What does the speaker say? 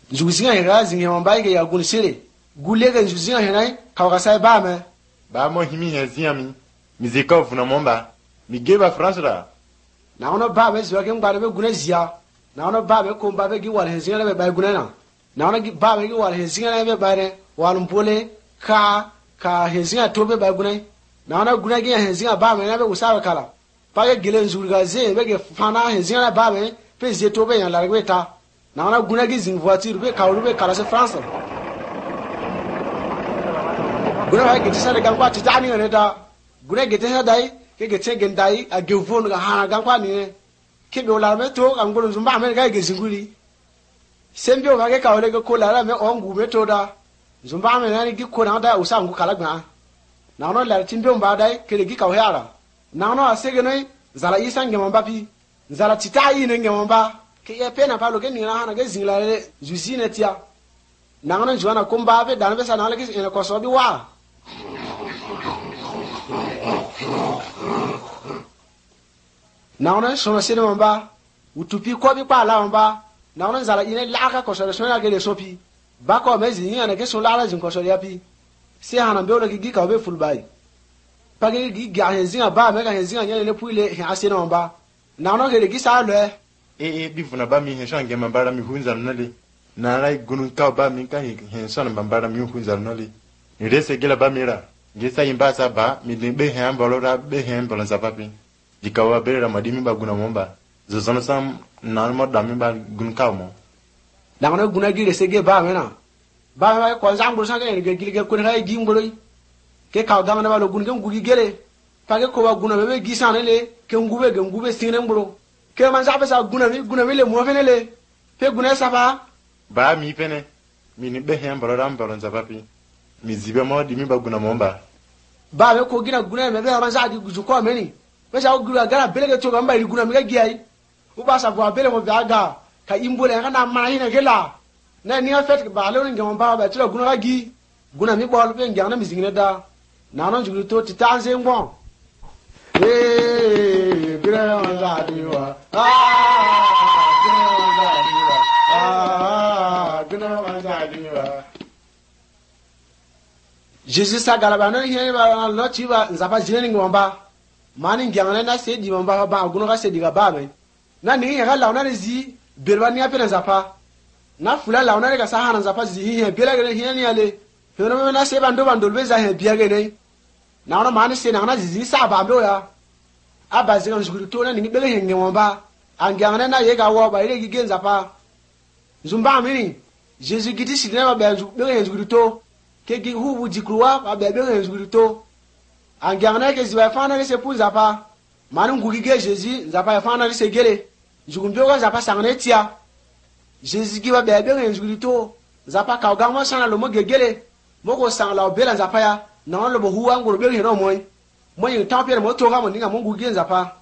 Zuzinga hera zinge mamba ke ya gun sire. Gule ke zuzinga hera ka ka sai ba me. Ba mo himi hezia mi zikov na momba. Mi geba France ra. Na ono ba me zwa ke ngba be gune zia. Na ono ba me ko ba be gi wal hezinga be ba gune na. Na ono gi ba me gi wal hezinga be ba re wal mpole ka hezinga to be ba gune. Na ono gune gi hezinga ba me na be usawa kala. Pa ke gile nzurga ze be ke fana hezinga ba me pe ze to be ya la gweta. Na ono gune gi zin voiture be ka be kala se France. Gune ha ke tsare kan kwa titani ne da. Gune ke tsare dai ke gendai a gevon ga hana gan kwa ni ke be ola me to kan gulu zumba me ga ge zinguri sembe o ga ka ole ke ko la me ongu me to da zumba me na gi ko na da usa ngu kala gba na no la timbe mba dai ke gi ka o yara na no asege no zala isa nge mba pi zala titai ne nge mba ke ye pena pa lo ke ni na hana ge zingla le zuzine tia na no juana komba be dan be sa na le ke ene ko so bi wa naona sono sene mamba utupi ko bi pa la mamba naona zala ine la ka ko so na ke le sopi ba ko mezi ni ana ke so la jin ko so ya pi se hana be o le gi ka be full bai pa ke gi ga hezinga ba me ka hezinga nya le puile he asene mamba naona ke le gi sa le bi funa ba mi he shange mambara mi hunza nale na rai gunun ka ba mi ka he son mambara mi hunza nale ni rese gela ba mira gesa imba sa ba mi be he ambalora be he ambalon sa papi dikawa bere madimi ba guna momba zozana sam nan mo dami ba gun kawmo dangana guna gire sege ba mena ba ko zangu sa ke ge ko ray gi ngoroi ke kaw dangana ba lo gun gen gugi gele page ko ba guna be gi sanele ke ngube sine ngoro ke man sa sa guna mi le mo fenele pe guna sa ba mi pene mi ni be hen baro ram baro za papi mi zibe mo dimi ba guna momba ba be ko gina guna me be man sa di guju ko meni pesa ogura gara belege to gamba iguna mi gagiai ubasa bo abele mo gaga ka imbole kana mahina gela na ni afet ba lo ngi ngamba ba tira guna gagi guna mi bol be ngi ana mi zingine da na no juguri to titanze ngbo gira wanza diwa gira wanza diwa Jesus sagala ba no hiye ba no chiba nzapa jini ngomba mani ngiangana na se di mamba ba guno ga se diga ba me na ni ga launa ne zi belwa ni apena zapa na fula launa ne ga sa hana zapa zi he bela ga he ni ale he no me na se bando be za he biya ga ne na no mani se na zi sa ba ndo ya aba zi ga zuguru to na ni bele he ngomba angiangana na ye ga wo ba ile gi gen zapa zumba mini Jesus gidi si na ba bele he zuguru to ke gi hu jikruwa ba bele he zuguru to angiangana ke ziba fana se pu zapa manu ngugi ge Jésus zapa fana se gele jugumbe ko zapa sangane tia Jésus giba be be nguri to zapa ka ga mo sana lo mo gegele mo ko sangla obela zapa ya na lo bo huwa ngoro be hero moy mo yin tampere mo to ga mo ninga mo ngugi zapa